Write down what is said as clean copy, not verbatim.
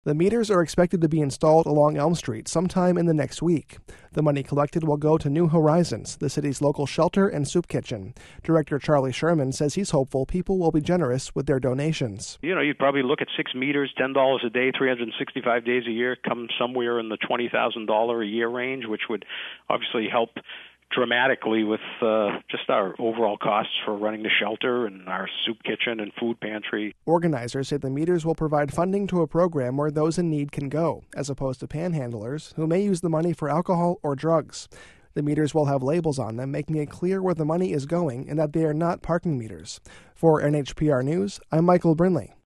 The meters are expected to be installed along Elm Street sometime in the next week. The money collected will go to New Horizons, the city's local shelter and soup kitchen. Director Charlie Sherman says he's hopeful people will be generous with their donations. You'd probably look at 6 meters, $10 a day, 365 days a year, come somewhere in the $20,000 a year range, which would obviously help dramatically with just our overall costs for running the shelter and our soup kitchen and food pantry. Organizers say the meters will provide funding to a program where those in need can go, as opposed to panhandlers who may use the money for alcohol or drugs. The meters will have labels on them, making it clear where the money is going and that they are not parking meters. For NHPR News, I'm Michael Brinley.